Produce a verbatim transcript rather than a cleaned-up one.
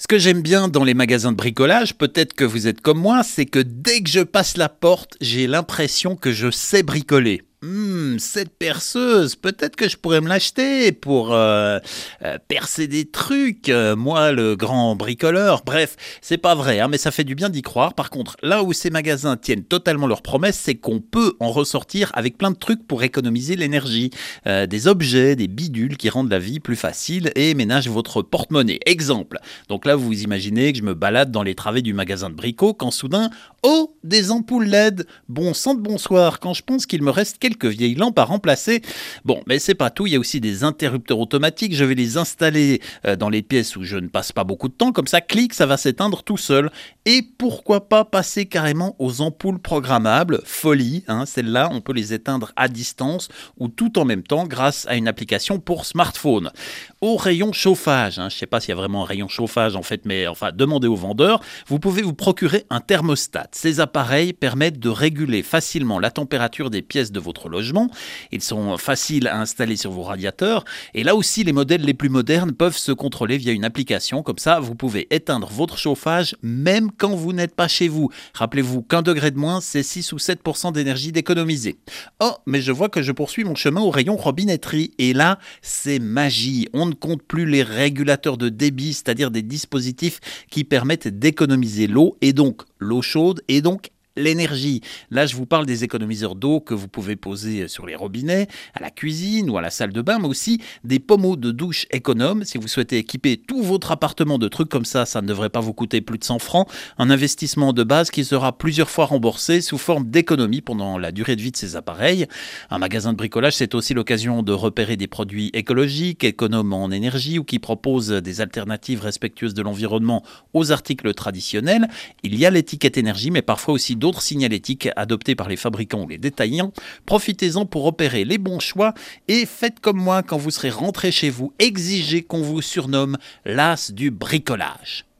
Ce que j'aime bien dans les magasins de bricolage, peut-être que vous êtes comme moi, c'est que dès que je passe la porte, j'ai l'impression que je sais bricoler. Hmm, cette perceuse, peut-être que je pourrais me l'acheter pour euh, euh, percer des trucs, euh, moi le grand bricoleur. Bref, c'est pas vrai, hein, mais ça fait du bien d'y croire. Par contre, là où ces magasins tiennent totalement leurs promesses, c'est qu'on peut en ressortir avec plein de trucs pour économiser l'énergie. Euh, des objets, des bidules qui rendent la vie plus facile et ménagent votre porte-monnaie. Exemple, donc là vous vous imaginez que je me balade dans les travées du magasin de brico quand soudain, oh, des ampoules L E D. Bon sang de bonsoir, quand je pense qu'il me reste quelques vieilles lampes à remplacer. Bon, mais c'est pas tout, il y a aussi des interrupteurs automatiques, je vais les installer euh, dans les pièces où je ne passe pas beaucoup de temps, comme ça, clic, ça va s'éteindre tout seul. Et pourquoi pas passer carrément aux ampoules programmables, folie, hein, celles-là, on peut les éteindre à distance ou tout en même temps grâce à une application pour smartphone. Au rayon chauffage, hein, je ne sais pas s'il y a vraiment un rayon chauffage en fait, mais enfin, demandez au vendeur, vous pouvez vous procurer un thermostat. Ces appareils permettent de réguler facilement la température des pièces de votre logement. Ils sont faciles à installer sur vos radiateurs. Et là aussi, les modèles les plus modernes peuvent se contrôler via une application. Comme ça, vous pouvez éteindre votre chauffage même quand vous n'êtes pas chez vous. Rappelez-vous qu'un degré de moins, c'est six ou sept pour cent d'énergie d'économiser. Oh, mais je vois que je poursuis mon chemin au rayon robinetterie. Et là, c'est magie. On ne compte plus les régulateurs de débit, c'est-à-dire des dispositifs qui permettent d'économiser l'eau et donc l'eau chaude et donc l'énergie. Là, je vous parle des économiseurs d'eau que vous pouvez poser sur les robinets, à la cuisine ou à la salle de bain, mais aussi des pommeaux de douche économes. Si vous souhaitez équiper tout votre appartement de trucs comme ça, ça ne devrait pas vous coûter plus de cent francs. Un investissement de base qui sera plusieurs fois remboursé sous forme d'économie pendant la durée de vie de ces appareils. Un magasin de bricolage, c'est aussi l'occasion de repérer des produits écologiques, économes en énergie ou qui proposent des alternatives respectueuses de l'environnement aux articles traditionnels. Il y a l'étiquette énergie, mais parfois aussi d'autres signalétiques adoptés par les fabricants ou les détaillants. Profitez-en pour opérer les bons choix et faites comme moi quand vous serez rentré chez vous, exigez qu'on vous surnomme l'as du bricolage.